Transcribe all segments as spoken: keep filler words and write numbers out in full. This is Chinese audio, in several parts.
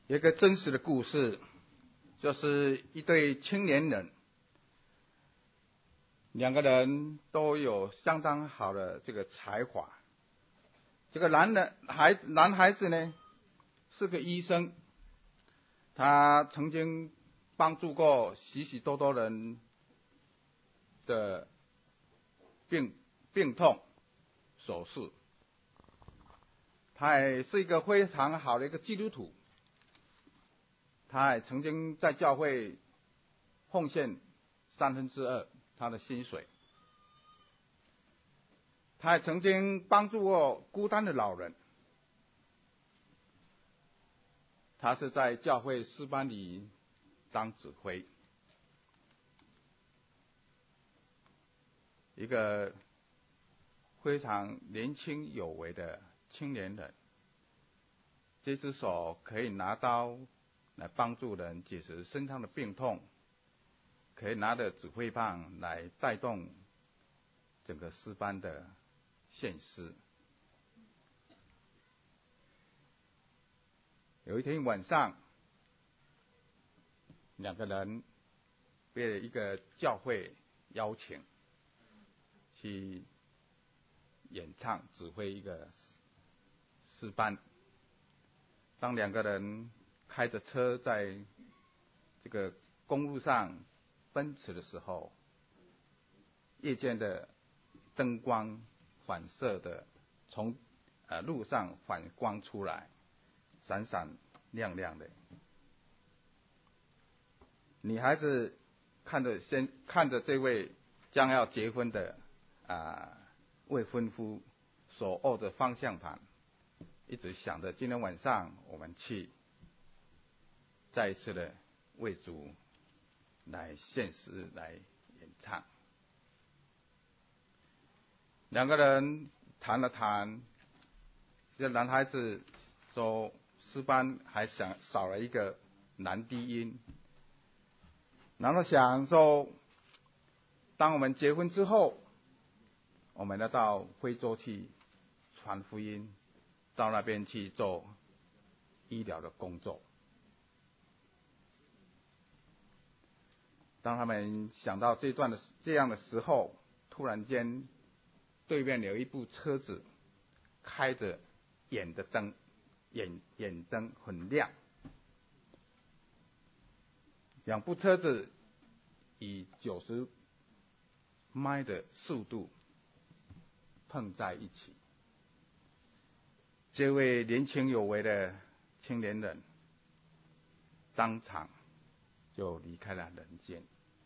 有一个真实的故事，就是一对青年人，两个人都有相当好的这个才华。这个男人孩子男孩子呢是个医生，他曾经帮助过许许多多人的病病痛手术。他也是一个非常好的一个基督徒，他也曾经在教会奉献三分之二他的薪水。他也曾经帮助过孤单的老人。他是在教会诗班里当指挥。一个非常年轻有为的青年人，这只手可以拿刀来帮助人解决身上的病痛，可以拿着指挥棒来带动整个诗班的献诗。有一天晚上，两个人被一个教会邀请去演唱指挥一个诗班。当两个人开着车在这个公路上奔驰的时候，夜间的灯光反射的从呃路上反光出来，闪闪亮亮的。女孩子看着先看着这位将要结婚的啊、呃、未婚夫手握着方向盘，一直想着今天晚上我们去再一次的为主来献诗来演唱。两个人谈了谈，这男孩子说诗班还想少了一个男低音，然后想说当我们结婚之后，我们要到非洲去传福音，到那边去做医疗的工作。当他们想到这段的这样的时候，突然间对面有一部车子开着眼的灯，眼眼灯很亮，两部车子以九十迈的速度碰在一起。这位年轻有为的青年人当场就离开了人间。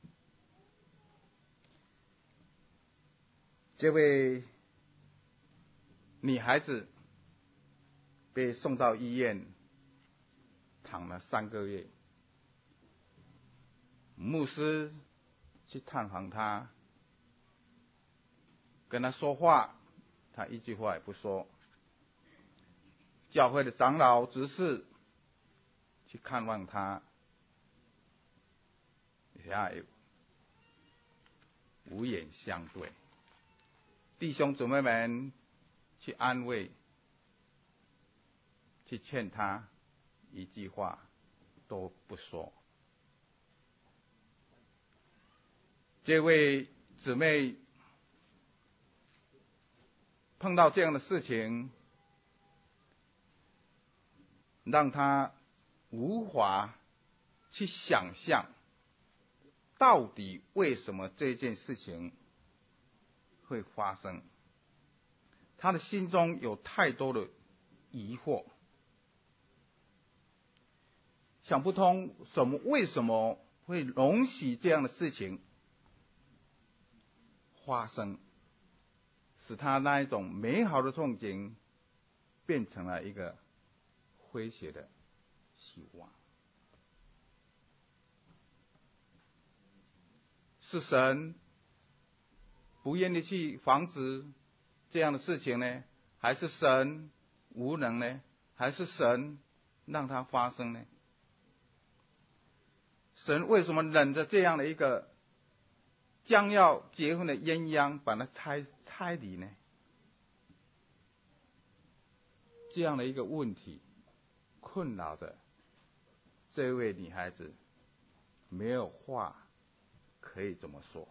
这位女孩子被送到医院躺了三个月，牧师去探访她，跟她说话，她一句话也不说。教会的长老执事去看望她，也无言相对。弟兄姊妹们去安慰，去劝她，一句话都不说。这位姊妹碰到这样的事情，让她无法去想象到底为什么这件事情会发生。她的心中有太多的疑惑，想不通什么为什么会容许这样的事情发生，使她那一种美好的憧憬变成了一个诙谐的希望。是神不愿意去防止这样的事情呢，还是神无能呢？还是神让它发生呢？神为什么忍着这样的一个将要结婚的鸳鸯把它拆拆离呢？这样的一个问题困扰着这位女孩子没有话可以怎么说。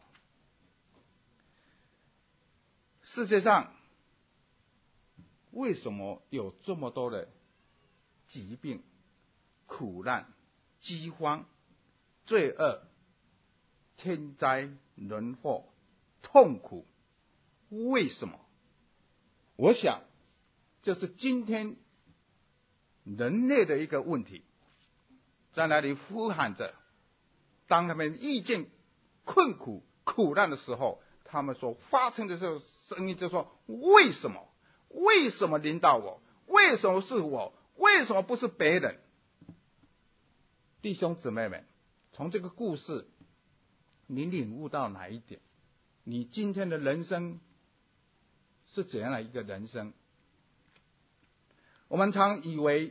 世界上为什么有这么多的疾病、苦难、饥荒、罪恶、天灾人祸、痛苦？为什么？我想这是今天人类的一个问题，在那里呼喊着，当他们遇见困苦苦难的时候，他们所发出的这种声音就说：为什么？为什么临到我？为什么是我？为什么不是别人？弟兄姊妹们，从这个故事你领悟到哪一点？你今天的人生是怎样的一个人生？我们常以为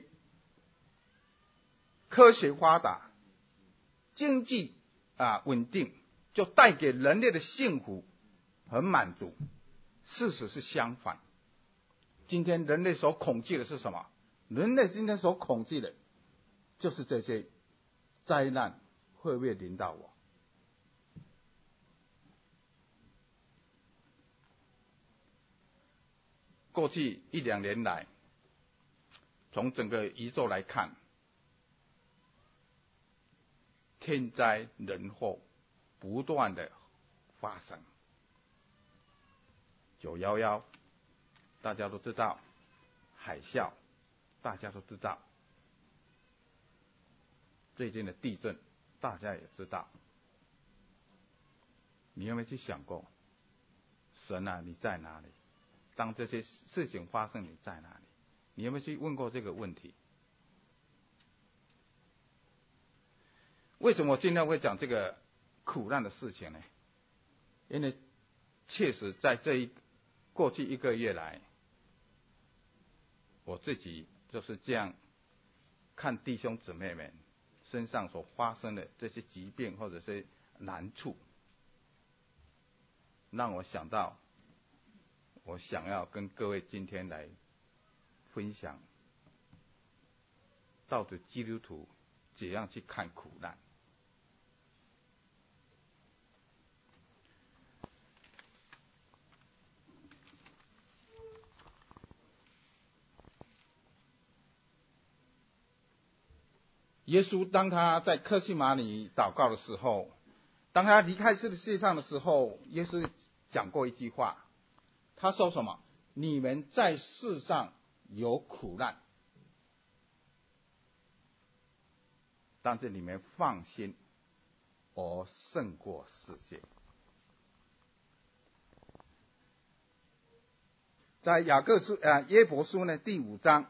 科学发达、经济啊稳定，就带给人类的幸福和满足。事实是相反。今天人类所恐惧的是什么？人类今天所恐惧的，就是这些灾难会不会临到我？过去一两年来，从整个宇宙来看，天灾人祸不断的发生。九一一大家都知道，海啸大家都知道，最近的地震大家也知道。你有没有去想过，神啊，你在哪里？当这些事情发生，你在哪里？你有没有去问过这个问题？为什么我今天会讲这个苦难的事情呢？因为确实在这一过去一个月来，我自己就是这样看弟兄姊妹们身上所发生的这些疾病或者是难处，让我想到，我想要跟各位今天来分享，到底基督徒怎样去看苦难。耶稣当他在客西马尼祷告的时候，当他离开这个世界上的时候，耶稣讲过一句话，他说什么？你们在世上有苦难，但是你们放心，我胜过世界。在雅各书啊约伯书呢第五章，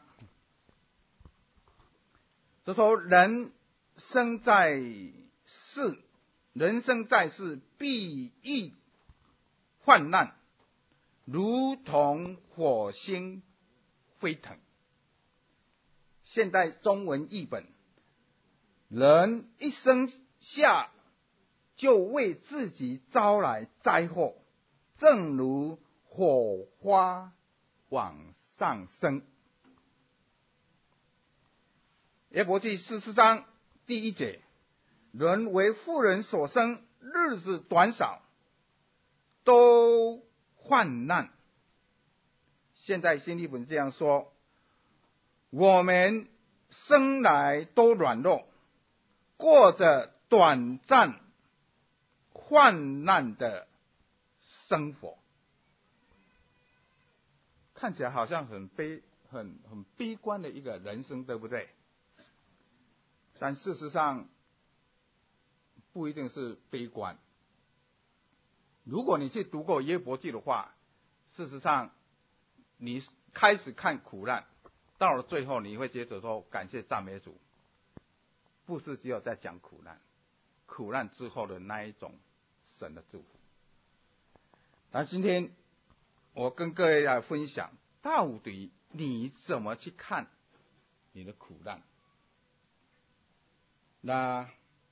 就说人生在世，人生在世必遇患难，如同火星飞腾。现代中文译本，人一生下就为自己招来灾祸，正如火花往上升。约伯记四十章第一节，人为妇人所生，日子短少，都患难。现在新译本这样说，我们生来都软弱，过着短暂患难的生活。看起来好像很悲很很悲观的一个人生，对不对？但事实上不一定是悲观。如果你去读过约伯记的话，事实上你开始看苦难，到了最后你会接着说感谢赞美主，不是只有在讲苦难，苦难之后的那一种神的祝福。那今天我跟各位来分享，到底你怎么去看你的苦难？那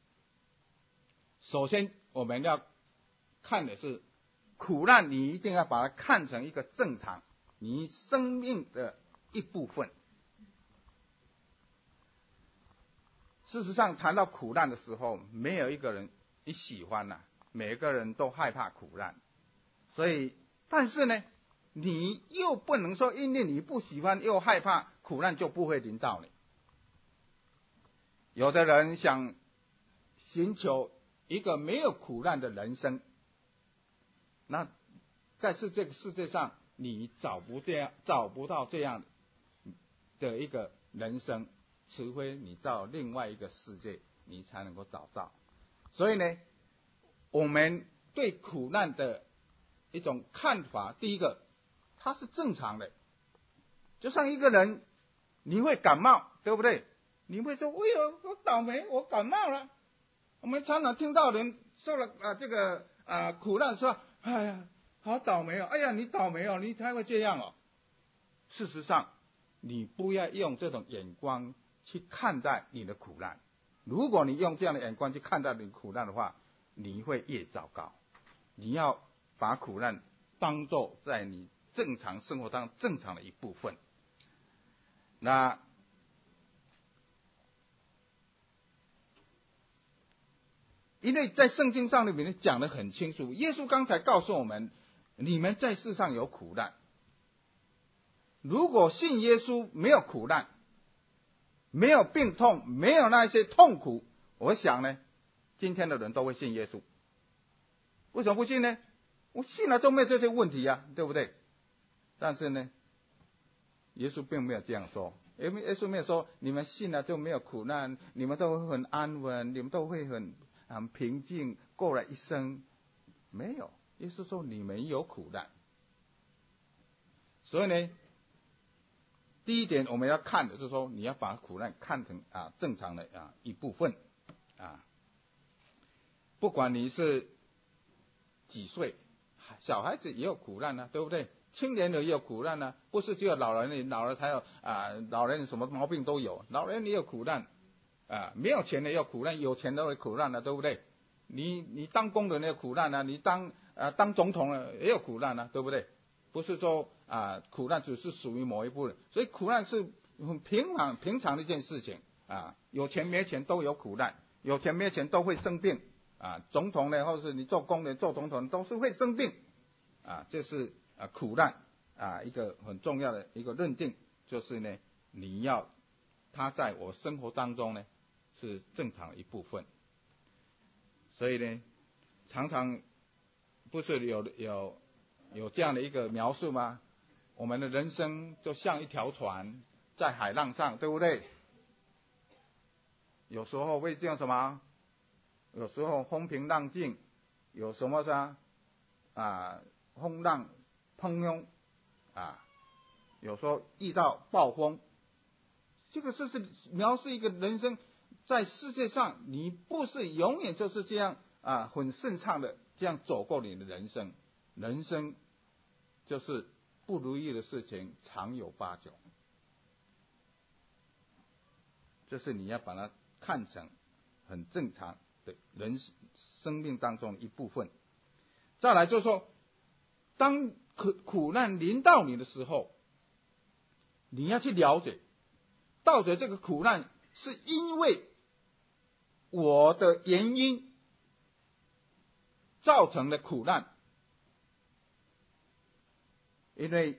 首先我们要看的是苦难，你一定要把它看成一个正常你生命的一部分。 事实上，谈到苦难的时候，没有一个人一喜欢呐、啊，每个人都害怕苦难。所以，但是呢，你又不能说，因为你不喜欢又害怕苦难就不会临到你。有的人想寻求一个没有苦难的人生，那在是这个世界上，你找不这样找不到这样的一个人生，除非你到另外一个世界，你才能够找到。所以呢，我们对苦难的一种看法，第一个，它是正常的。就像一个人，你会感冒，对不对？你会说：“哎呦，我倒霉，我感冒了。”我们常常听到人受了啊这个啊苦难，说：“哎呀，好倒霉哦！哎呀，你倒霉哦，你才会这样哦。”事实上，你不要用这种眼光去看待你的苦难。如果你用这样的眼光去看待你的苦难的话，你会越糟糕。你要把苦难当作在你正常生活当中正常的一部分。那因为在圣经上里面讲得很清楚，耶稣刚才告诉我们，你们在世上有苦难。如果信耶稣没有苦难，没有病痛，没有那些痛苦，我想呢，今天的人都会信耶稣。为什么不信呢？我信了就没有这些问题啊，对不对？但是呢，耶稣并没有这样说。耶稣没有说你们信了就没有苦难，你们都会很安稳，你们都会很很平静过了一生。没有，耶稣说你们有苦难。所以呢，第一点我们要看的就是说，你要把苦难看成啊正常的啊一部分啊。不管你是几岁，小孩子也有苦难啊，对不对？青年人也有苦难啊，不是只有老人，老人才有啊，老人什么毛病都有，老人也有苦难啊，没有钱的也有苦难，有钱的也有苦难啊，对不对？你你当工人也有苦难啊，你当啊当总统也有苦难啊，对不对？不是说啊苦难只是属于某一部分，所以苦难是很平常平常的一件事情啊，有钱没钱都有苦难，有钱没钱都会生病啊，总统呢，或者是你做工人做总统都是会生病啊，这是啊苦难啊一个很重要的一个认定，就是呢你要他在我生活当中呢是正常的一部分。所以呢，常常不是有有有这样的一个描述吗？我们的人生就像一条船在海浪上，对不对？有时候会这样什么？有时候风平浪静，有什么呢？啊，风浪汹涌啊，有时候遇到暴风。这个就是描述一个人生。在世界上，你不是永远就是这样啊，很顺畅的这样走过你的人生。人生就是不如意的事情常有八九，这是你要把它看成很正常的人生命当中的一部分。再来就是说，当苦苦难临到你的时候，你要去了解，到底这个苦难是因为我的原因造成的苦难，因为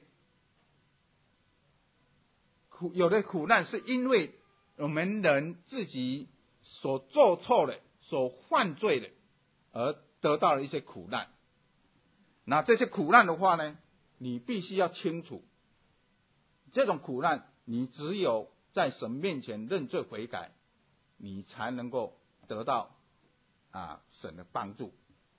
苦有的苦难是因为我们人自己所做错的、所犯罪的，而得到了一些苦难。那这些苦难的话呢，你必须要清楚，这种苦难你只有在神面前认罪悔改，你才能够得到啊神的帮助。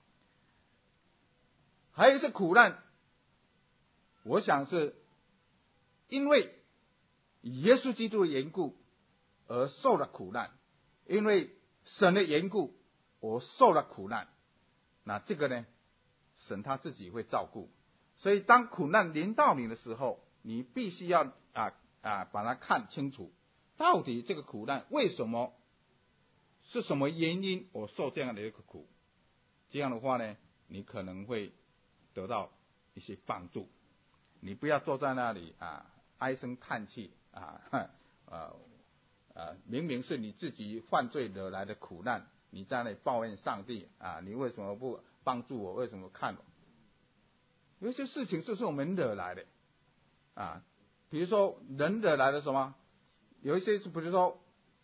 还有一些苦难，我想是因为耶稣基督的缘故而受了苦难，因为神的缘故我受了苦难。那这个呢，神他自己会照顾。所以当苦难临到你的时候，你必须要啊啊把它看清楚，到底这个苦难为什么，是什么原因我受这样的一个苦。这样的话呢，你可能会得到一些帮助。你不要坐在那里啊唉声叹气啊呃呃明明是你自己犯罪惹来的苦难，你在那里抱怨上帝啊，你为什么不帮助我？为什么看我？有些事情就是我们惹来的啊，比如说人惹来的什么？有一些是比如说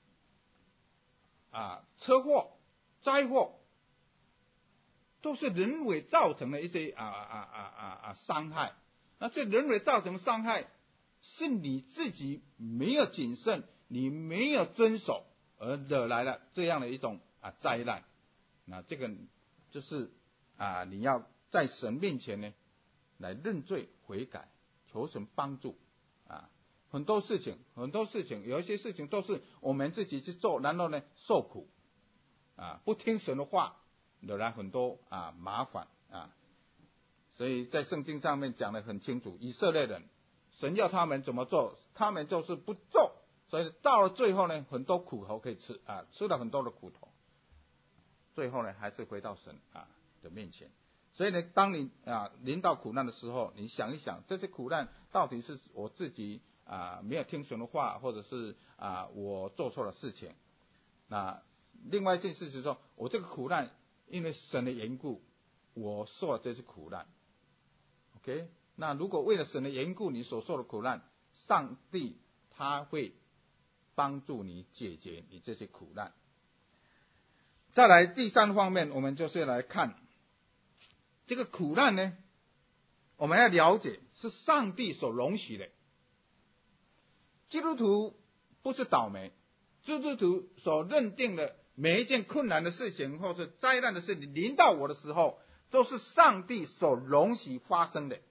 啊车祸、灾祸，都是人为造成的一些啊啊啊啊啊伤害。那这人为造成伤害，是你自己没有谨慎，你没有遵守而惹来了这样的一种啊灾难。那这个就是啊你要在神面前呢来认罪悔改，求神帮助啊。很多事情，很多事情，有一些事情都是我们自己去做，然后呢受苦啊，不听神的话，惹来很多啊麻烦啊。所以在圣经上面讲得很清楚，以色列人，神要他们怎么做，他们就是不做，所以到了最后呢，很多苦头可以吃啊，吃了很多的苦头，最后呢还是回到神啊的面前。所以呢，当你啊临到苦难的时候，你想一想，这些苦难到底是我自己啊没有听神的话，或者是啊我做错了事情。那另外一件事就是说，我这个苦难因为神的缘故，我受了这些苦难。OK， 那如果为了神的缘故，你所受的苦难，上帝他会帮助你解决你这些苦难。再来第三方面，我们就是来看这个苦难呢，我们要了解是上帝所容许的。基督徒不是倒霉，基督徒所认定的每一件困难的事情或是灾难的事情临到我的时候，都是上帝所容许发生的。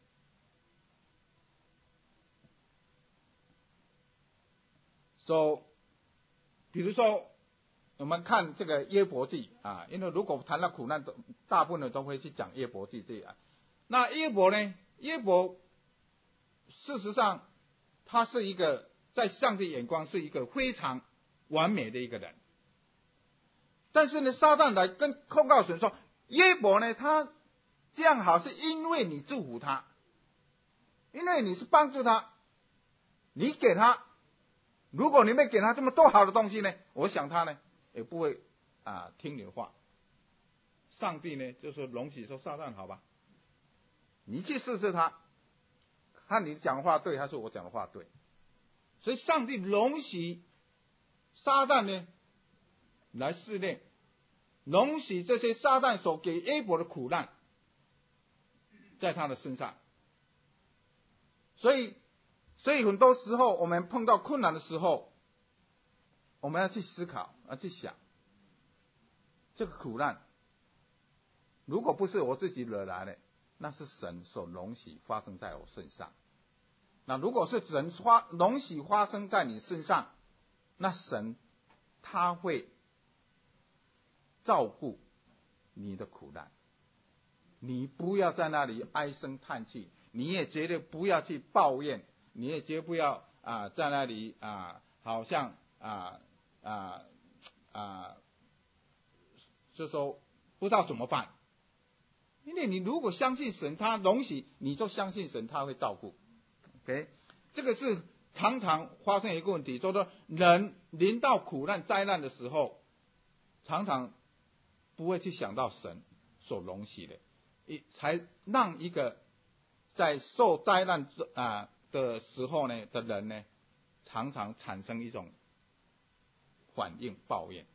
所以，比如说我们看这个约伯记啊，因为如果谈到苦难，大部分人都会去讲约伯记这样。那约伯呢？约伯事实上他是一个在上帝眼光是一个非常完美的一个人，但是呢，撒旦来跟控告神说，约伯呢，他这样好是因为你祝福他，因为你是帮助他，你给他，如果你没给他这么多好的东西呢，我想他呢也不会啊听你的话。上帝呢就是容许说，撒旦好吧，你去试试他，看你讲的话对还是我讲的话对。所以上帝容许撒旦呢来试炼，容许这些撒旦所给约伯的苦难在他的身上。所以所以很多时候我们碰到困难的时候，我们要去思考，要去想，这个苦难如果不是我自己惹来的，那是神所容许发生在我身上。那如果是神发容许发生在你身上，那神他会照顾你的苦难。你不要在那里唉声叹气，你也绝对不要去抱怨，你也绝不要啊在那里啊好像啊啊啊就说不知道怎么办。因为你如果相信神，他容许，你就相信神他会照顾。OK， 这个是常常发生一个问题，就是说人临到苦难灾难的时候，常常不会去想到神所容许的，才让一个在受灾难啊的时候呢的人呢，常常产生一种反应抱怨。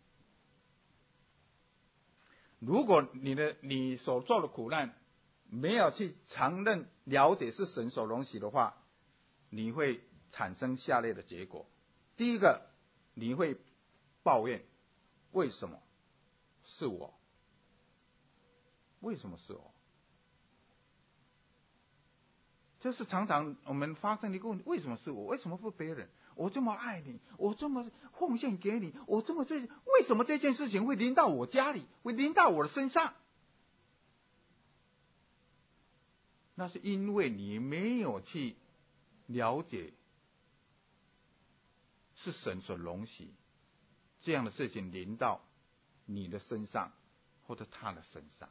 如果你的你所做的苦难没有去承认了解是神所容许的话，你会产生下列的结果。第一个，你会抱怨，为什么是我？为什么是我？这是常常我们发生的一个问题，为什么是我？为什么不别人？我这么爱你，我这么奉献给你，我这么这为什么这件事情会临到我家里，会临到我的身上？那是因为你没有去了解是神所容许这样的事情临到你的身上或者他的身上，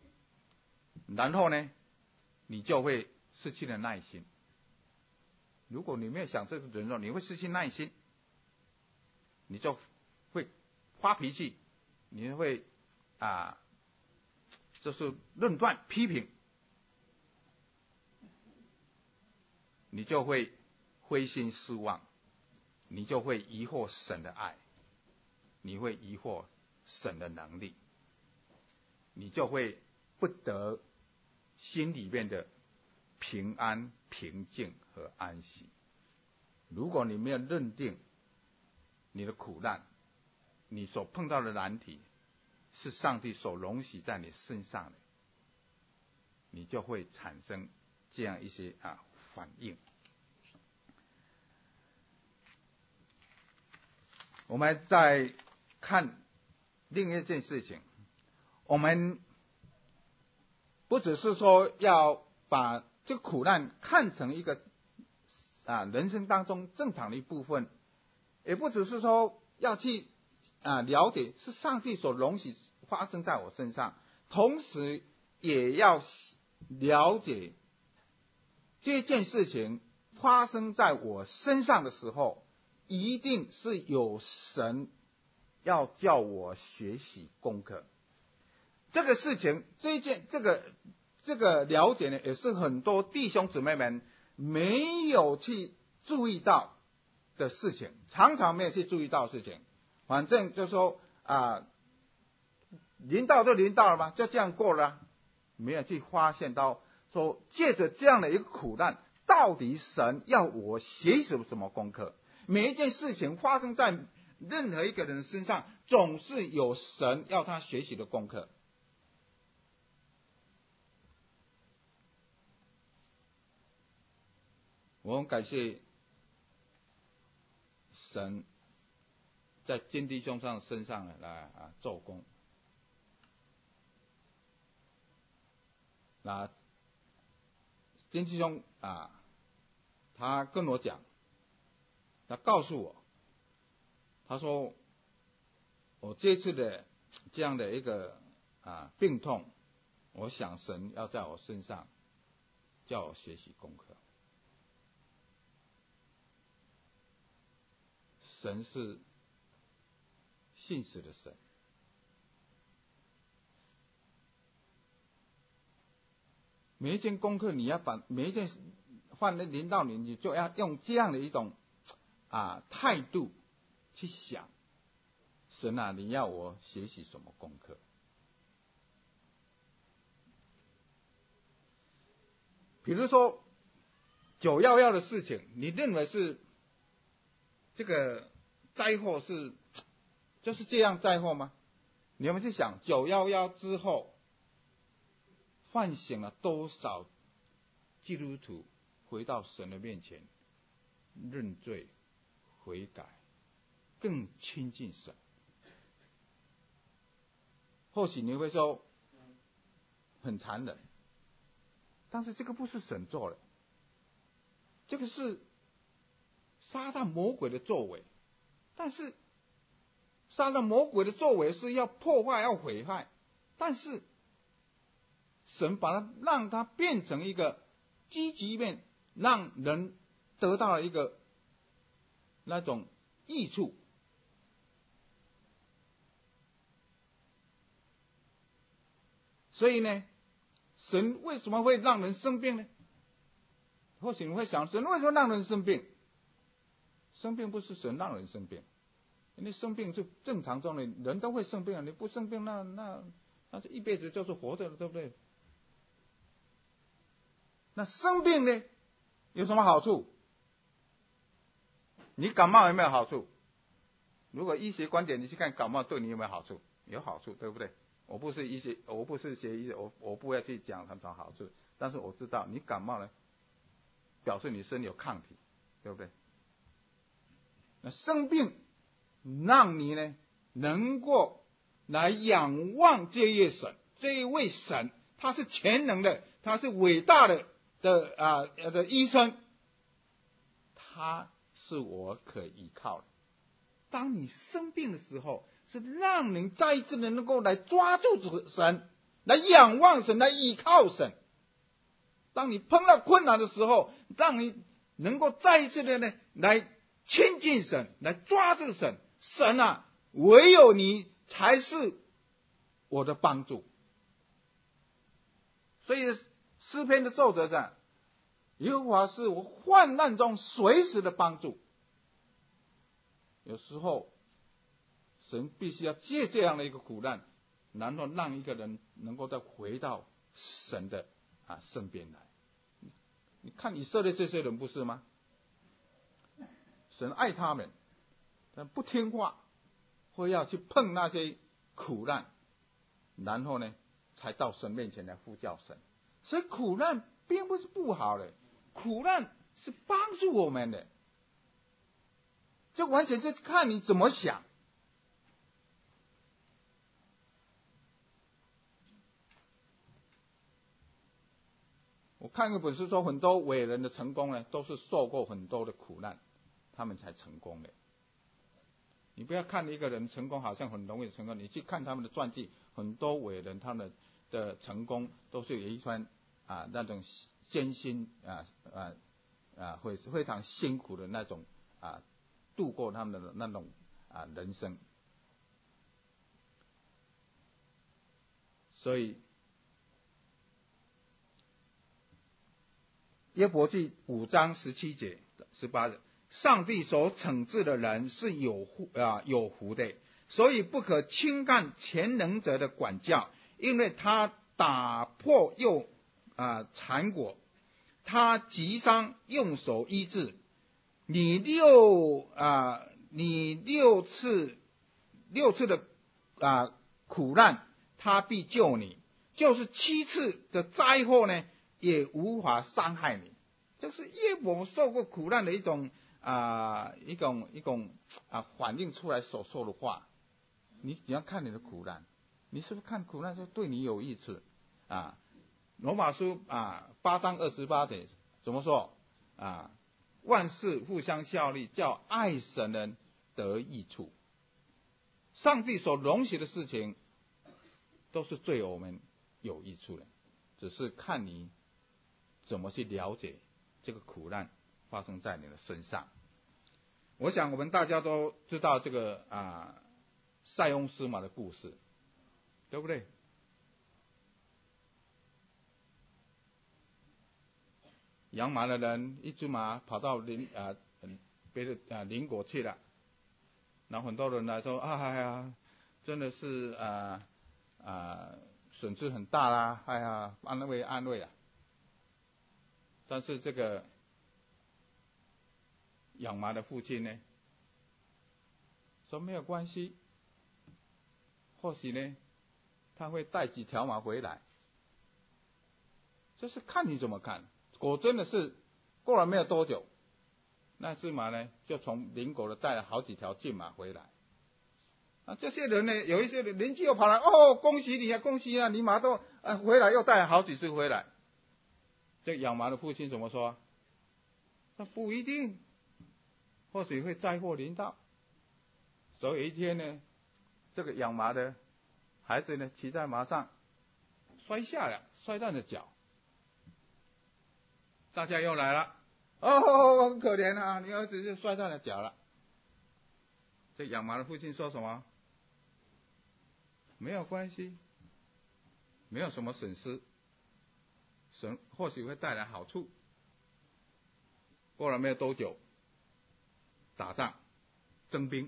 然后呢，你就会失去了耐心， 如果你没有想这个忍受，你会失去耐心，你就会发脾气，你会啊，就是论断批评，你就会灰心失望，你就会疑惑神的爱，你会疑惑神的能力，你就会不得心里面的平安、平静和安息。如果你没有认定你的苦难，你所碰到的难题是上帝所容许在你身上的，你就会产生这样一些啊反应。我们再看另一件事情，我们不只是说要把这个苦难看成一个啊人生当中正常的一部分，也不只是说要去啊了解是上帝所容许发生在我身上，同时也要了解这件事情发生在我身上的时候，一定是有神要叫我学习功课。这个事情，这一件这个这个了解呢，也是很多弟兄姊妹们没有去注意到的事情，常常没有去注意到的事情。反正就说啊，临到就临到了嘛，就这样过了、啊，没有去发现到说，借着这样的一个苦难，到底神要我学习什么功课？每一件事情发生在任何一个人身上，总是有神要他学习的功课。我很感谢神在坚弟兄上身上来啊做工。那坚弟兄啊，他跟我讲，他告诉我，他说我这次的这样的一个啊病痛，我想神要在我身上叫我学习功课。神是信实的神，每一件功课你要把每一件放在临到你，你就要用这样的一种啊态度去想，神啊，你要我学习什么功课？比如说九一一的事情，你认为是这个灾祸是就是这样灾祸吗？你有没有去想九一一之后唤醒了多少基督徒回到神的面前认罪悔改，更亲近神？或许你会说很残忍，但是这个不是神做的，这个是撒旦魔鬼的作为。但是撒旦魔鬼的作为是要破坏要毁坏，但是神把它让它变成一个积极面，让人得到了一个那种益处。所以呢，神为什么会让人生病呢？或许你会想，神为什么让人生病？生病不是神让人生病，因为生病是正常中的，人都会生病啊，你不生病，那那那是一辈子就是活着了，对不对？那生病呢，有什么好处？你感冒有没有好处？如果医学观点，你去看感冒对你有没有好处？有好处，对不对？我不是医学，我不是学医的，我我不要去讲什么好处，但是我知道你感冒呢，表示你身有抗体，对不对？那生病让你呢能够来仰望这一位神，这一位神他是全能的，他是伟大的的啊的医生，他是我可依靠的。当你生病的时候，是让你再一次的能够来抓住神，来仰望神，来依靠神。当你碰到困难的时候，让你能够再一次的呢来亲近神，来抓住神。神啊，唯有你才是我的帮助。所以诗篇的作者讲，耶和华是我患难中随时的帮助。有时候神必须要借这样的一个苦难，然后让一个人能够再回到神的啊身边来。你看以色列这些人不是吗？神爱他们，但不听话，会要去碰那些苦难，然后呢才到神面前来呼叫神。所以苦难并不是不好的，苦难是帮助我们的，这完全是看你怎么想。我看一本书说，很多伟人的成功呢，都是受过很多的苦难，他们才成功的。你不要看一个人成功好像很容易成功，你去看他们的传记，很多伟人他们的成功都是有一番啊那种艰辛啊啊啊会非常辛苦的那种啊度过他们的那种啊人生。所以约伯记五章十七节十八节，上帝所惩治的人是有福啊有福的，所以不可轻看全能者的管教，因为他打破又啊缠裹，他击伤用手医治。你六啊你六次六次的啊苦难，他必救你；就是七次的灾祸呢，也无法伤害你。这是约伯受过苦难的一种啊一种一种啊反映出来所说的话。你只要看你的苦难，你是不是看苦难是对你有益处啊？罗马书啊八章二十八节怎么说啊？万事互相效力，叫爱神人得益处。上帝所容许的事情，都是对我们有益处的，只是看你怎么去了解这个苦难发生在你的身上。我想我们大家都知道这个啊塞翁失马的故事，对不对？养马的人一只马跑到邻啊别的啊邻国去了，然后很多人来说啊哎呀，真的是啊啊损失很大啦，哎呀安慰安慰啊。但是这个养马的父亲呢，说没有关系，或许呢他会带几条马回来，就是看你怎么看。果真的是过了没有多久，那只马呢就从邻国的带了好几条骏马回来。啊，这些人呢，有一些邻居又跑来，哦，恭喜你啊，恭喜啊，你马都啊回来，又带了好几只回来。这养马的父亲怎么说？说不一定，或许会灾祸临到。所以有一天呢，这个养马的孩子呢，骑在马上摔下了，摔断了脚。大家又来了，哦，很可怜啊，你儿子就摔断了脚了。这养马的父亲说什么？没有关系，没有什么损失，神或许会带来好处。过了没有多久，打仗征兵，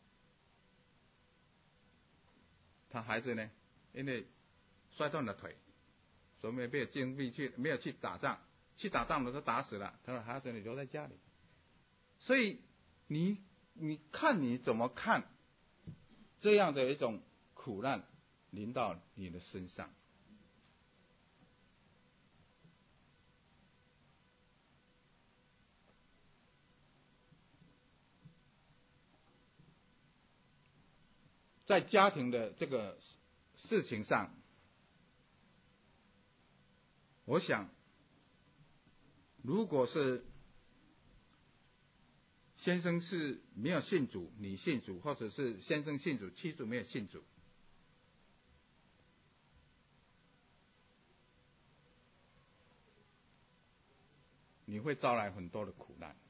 他孩子呢，因为摔断了腿，所以没有进兵去，没有去打仗。去打仗的时候打死了，他说孩子你留在家里。所以你你看你怎么看这样的一种苦难临到你的身上？在家庭的这个事情上，我想如果是先生是没有信主，你信主，或者是先生信主，妻子没有信主，你你会招来很多的苦难。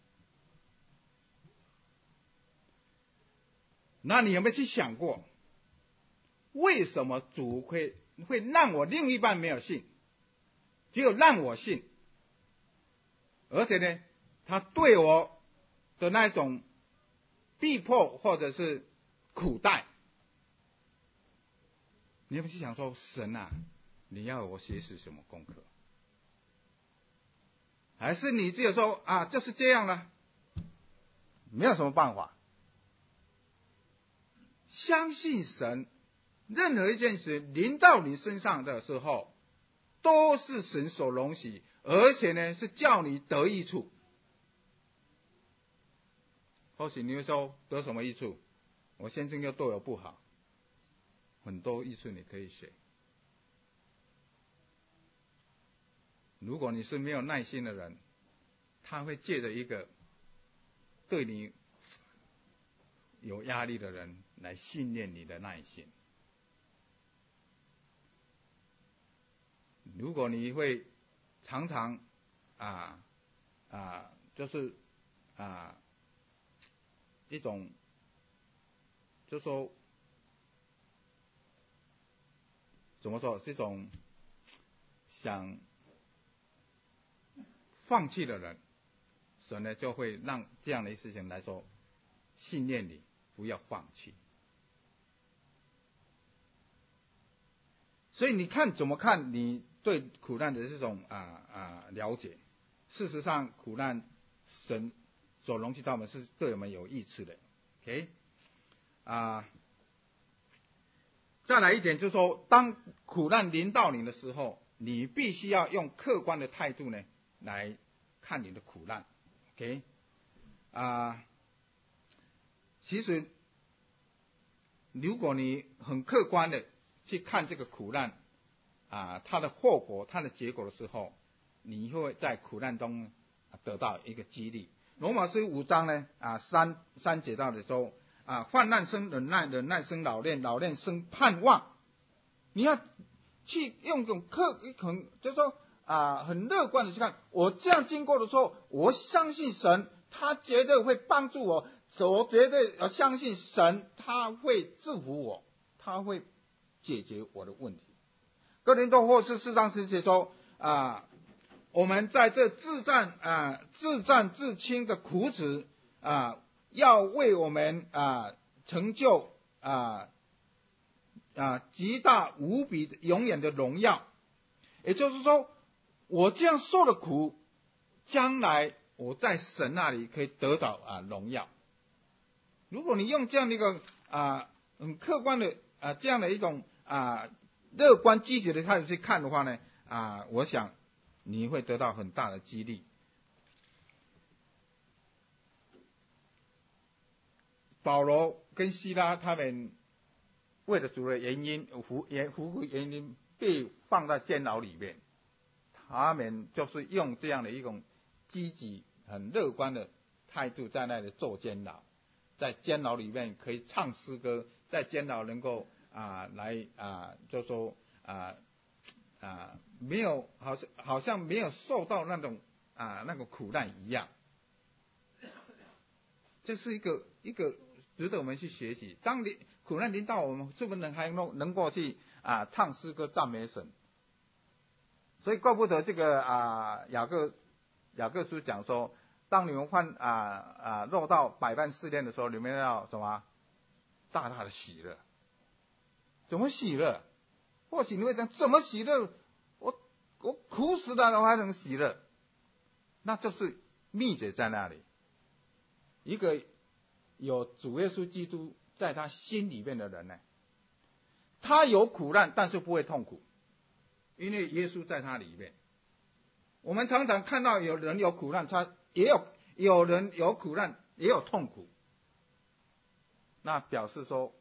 那你有没有去想过，为什么主会会让我另一半没有信，只有让我信？而且呢，他对我的那种逼迫或者是苦待，你有没有去想说，神啊，你要我学习什么功课？还是你只有说啊，就是这样了，没有什么办法？相信神，任何一件事临到你身上的时候，都是神所容许，而且呢是叫你得益处。或许你会说得什么益处？我先生又对我不好，很多益处你可以学。如果你是没有耐心的人，他会借着一个对你有压力的人来训练你的耐心。如果你会常常啊啊，就是啊一种，就说怎么说，是一种想放弃的人，神呢就会让这样的事情来说训练你不要放弃。所以你看怎么看你对苦难的这种啊啊了解？事实上，苦难神所容许到我们是对我们有益处的。OK 啊，再来一点就是说，当苦难临到你的时候，你必须要用客观的态度呢来看你的苦难。OK 啊，其实如果你很客观的去看这个苦难啊，它的后果、它的结果的时候，你会在苦难中得到一个激励。罗马书五章呢啊三三节到的时候啊，患难生忍耐，忍耐生老练，老练生盼望。你要去用种客很就是说啊很乐观的去看，我这样经过的时候，我相信神，他绝对会帮助我，我绝对要相信神，他会制服我，他会解决我的问题。哥林多后书四章十节说啊，我们在这自战啊自战自清的苦子啊，要为我们啊成就啊啊极大无比的永远的荣耀。也就是说，我这样受的苦，将来我在神那里可以得到啊荣耀。如果你用这样的一个啊很客观的啊这样的一种啊乐观积极的态度去看的话呢，啊，我想你会得到很大的激励。保罗跟希拉他们为了主的原因，服原服原因被放在监牢里面，他们就是用这样的一种积极、很乐观的态度在那里做监牢，在监牢里面可以唱诗歌，在监牢能够啊来啊，就说啊啊没有好像好像没有受到那种啊那个苦难一样。这是一个一个值得我们去学习。当你苦难临到我们，是不是能还能能够去啊唱诗歌赞美神？所以怪不得这个啊雅各雅各书讲说，当你们患啊啊落到百般试炼的时候，你们要什么？大大的喜乐。怎么喜乐？或许你会讲怎么喜乐？我我苦死了，我还能喜乐？那就是秘诀在那里。一个有主耶稣基督在他心里面的人呢，他有苦难，但是不会痛苦，因为耶稣在他里面。我们常常看到有人有苦难，他也有有人有苦难，也有痛苦，那表示说，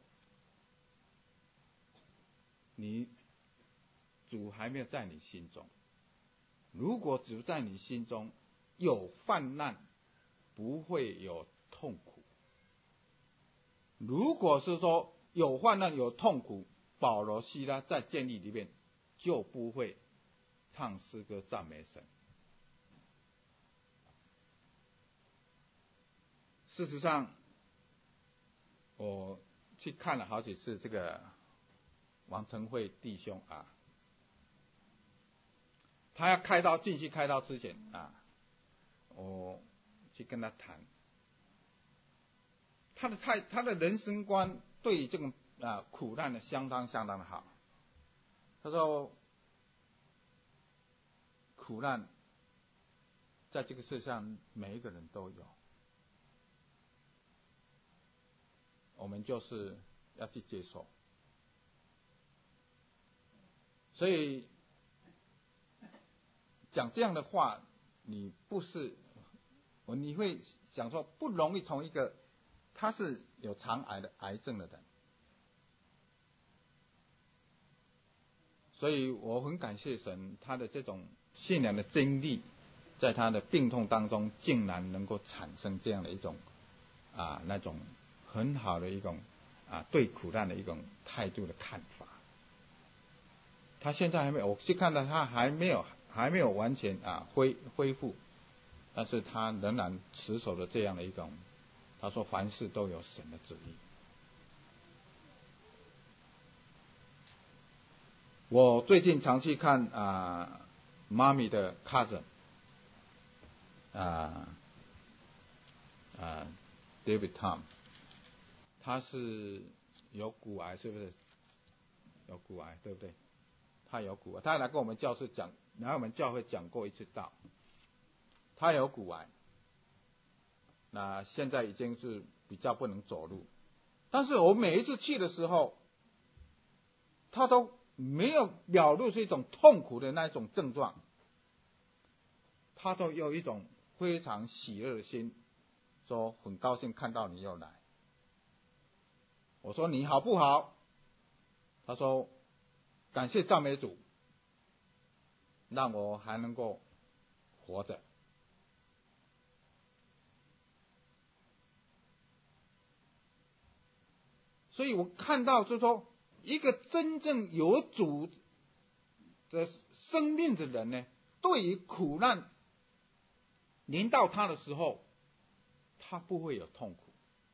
你主还没有在你心中。如果主在你心中，有患难，不会有痛苦。如果是说有患难有痛苦，保罗希拉在监狱里面就不会唱诗歌赞美神。 事实上，我去看了好几次这个王成慧弟兄啊，他要开刀进去开刀之前啊，我去跟他谈，他的态他的人生观对这种啊苦难的相当相当的好。他说，苦难在这个世上每一个人都有，我们就是要去接受。所以讲这样的话，你不是我你会想说不容易从一个他是有肠癌的癌症的人，所以我很感谢神，他的这种信仰的经历，在他的病痛当中，竟然能够产生这样的一种啊那种很好的一种啊对苦难的一种态度的看法。他现在还没有，我去看到他还没有还没有完全啊恢恢复，但是他仍然持守着这样的一种，他说凡事都有神的旨意。我最近常去看啊妈咪的 cousin 啊啊 David Tom， 他是有骨癌，是不是？有骨癌，对不对？他有骨癌，他来跟我们教室讲，来我们教会讲过一次道。他有骨癌，那现在已经是比较不能走路，但是我每一次去的时候，他都没有表露出一种痛苦的那一种症状，他都有一种非常喜乐的心，说很高兴看到你又来。我说你好不好？他说感谢赞美主，让我还能够活着。所以我看到就是说，一个真正有主的生命的人呢，对于苦难临到他的时候，他不会有痛苦，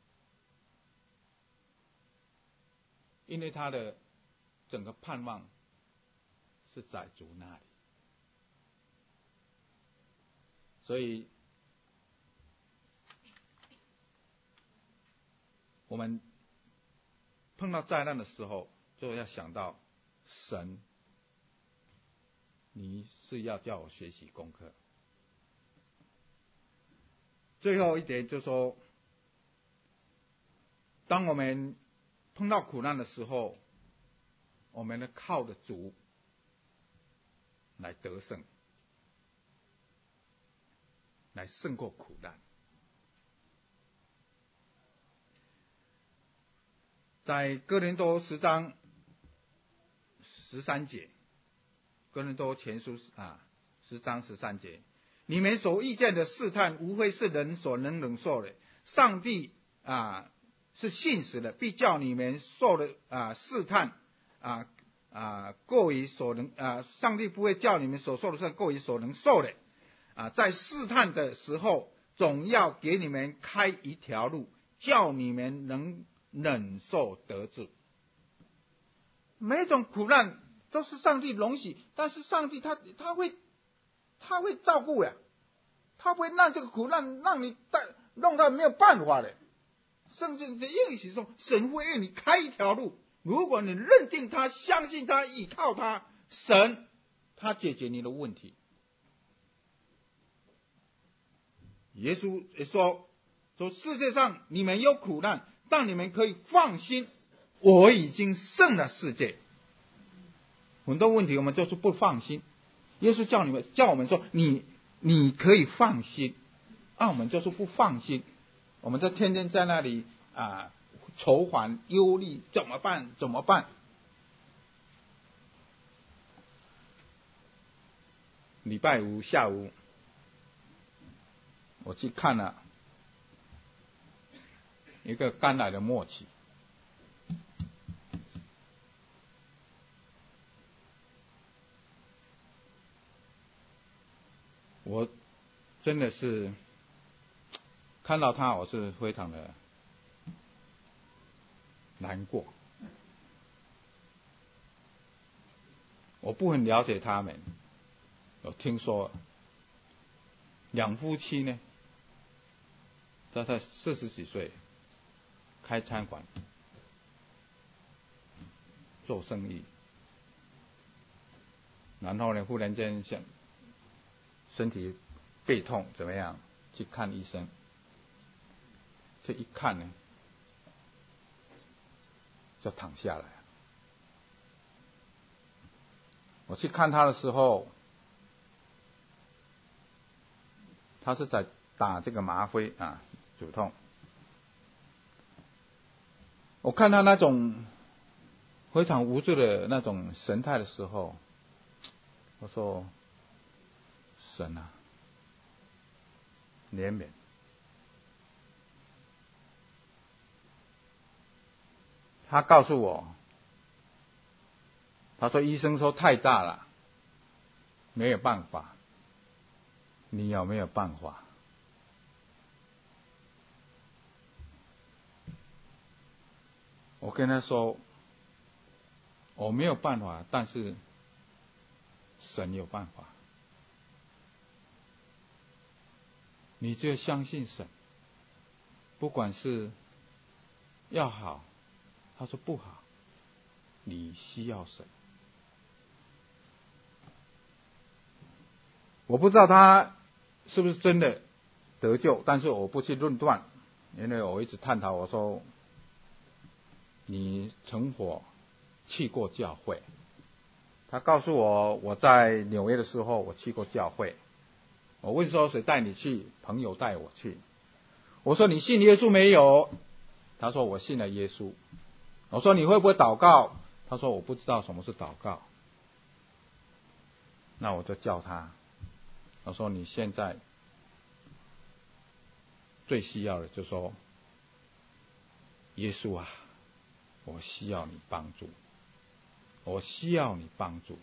因为他的整个盼望是在主那里。所以我们碰到灾难的时候，就要想到神，你是要叫我学习功课。最后一点就是说，当我们碰到苦难的时候，我们呢靠着主来得胜，来胜过苦难。在哥林多十章十三节，哥林多前书啊十章十三节，你们所遇见的试探，无非是人所能忍受的。上帝啊是信实的，必叫你们受的啊试探啊啊过于所能啊，上帝不会叫你们所受的事过于所能受的啊。在试探的时候，总要给你们开一条路，叫你们能忍受得住。每种苦难都是上帝容许，但是上帝他他会他会照顾呀，他不会让这个苦难让你弄到没有办法的。甚至的应许说，神会为你开一条路，如果你认定他、相信他、依靠他，神他解决你的问题。耶稣也说，说世界上你们有苦难，但你们可以放心，我已经胜了世界。很多问题我们就是不放心，耶稣叫你们叫我们说，你你可以放心，啊，我们就是不放心，我们就天天在那里啊愁烦忧虑，怎么办？怎么办？礼拜五下午，我去看了一个肝癌的末期。我真的是看到他，我是非常的难过。我不很了解他们，我听说两夫妻呢，他才四十几岁，开餐馆做生意，然后呢，忽然间想身体背痛怎么样，去看医生，这一看呢，就躺下来。我去看他的时候，他是在打这个吗啡啊，止痛。我看他那种非常无助的那种神态的时候，我说：神啊，怜悯。他告诉我，他说医生说太大了，没有办法。你有没有办法？我跟他说，我没有办法，但是神有办法。你只有相信神，不管是要好，他说不好，你需要神。我不知道他是不是真的得救，但是我不去论断，因为我一直探讨。我说，你曾否去过教会？他告诉我，我在纽约的时候我去过教会。我问说谁带你去？朋友带我去。我说你信耶稣没有？他说我信了耶稣。我说你会不会祷告？他说我不知道什么是祷告。那我就叫他，我说你现在最需要的就是说，耶稣啊，我需要你帮助，我需要你帮助。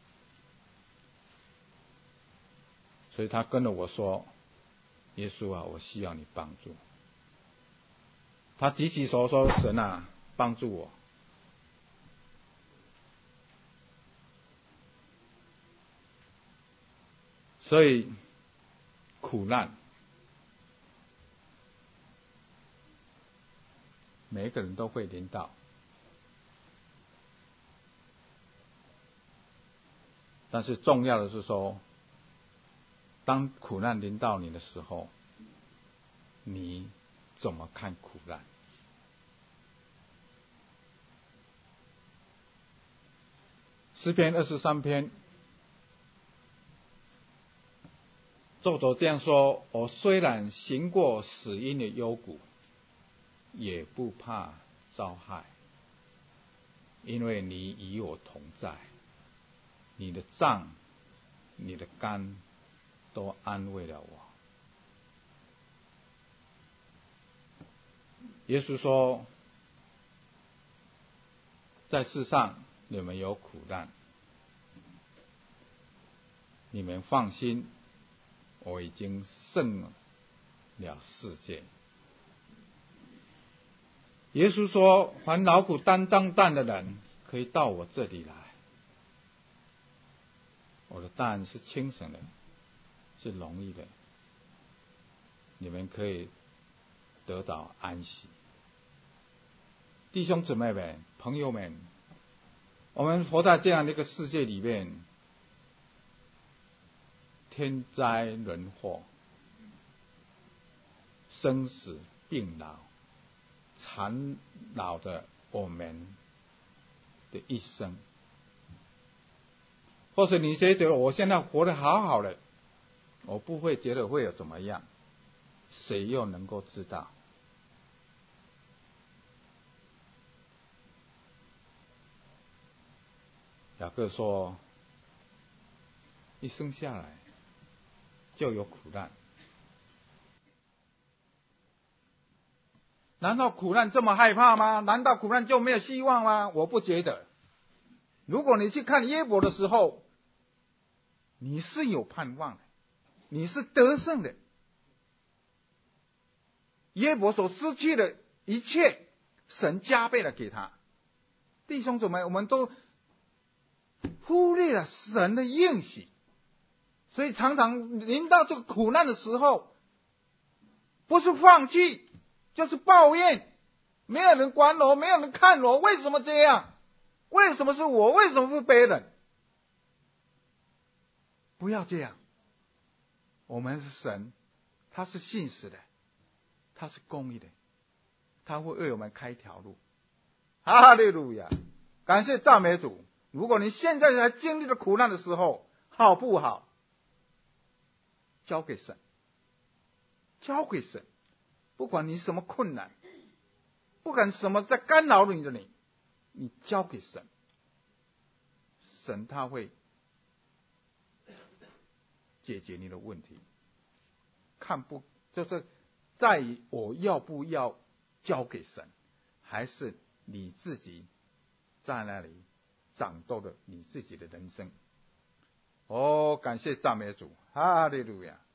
所以他跟着我说，耶稣啊，我需要你帮助。他举起手说，神啊，帮助我。所以苦难每一个人都会临到，但是重要的是说，当苦难临到你的时候，你怎么看苦难？诗篇二十三篇，作者这样说：我虽然行过死荫的幽谷，也不怕遭害，因为你与我同在，你的杖、你的竿都安慰了我。耶稣说，在世上你们有苦难，你们放心，我已经胜了世界。耶稣说，凡劳苦担重担的人可以到我这里来，我的担是轻省的，是容易的，你们可以得到安息。弟兄姊妹们、朋友们，我们活在这样的一个世界里面，天灾人祸、生死病老缠绕着我们的一生。或者你谁觉得我现在活得好好的，我不会觉得会有怎么样，谁又能够知道？雅各说，一生下来就有苦难，难道苦难这么害怕吗？难道苦难就没有希望吗？我不觉得。如果你去看约伯的时候，你是有盼望的，你是得胜的。 约伯所失去的一切，神加倍的给他。弟兄姊妹，我们都忽略了神的应许，所以常常临到这个苦难的时候，不是放弃，就是抱怨，没有人管我，没有人看我，为什么这样？为什么是我？为什么是别人？不要这样。我们是神，他是信实的，他是公义的，他会为我们开一条路。哈利路亚！感谢赞美主。如果你现在还经历了苦难的时候，好不好？交给神，交给神。不管你什么困难，不管什么在干扰你的你，你交给神，神他会解决你的问题。看不就是在于我要不要交给神，还是你自己在那里掌舵了你自己的人生。哦，感谢赞美主，哈利路亚。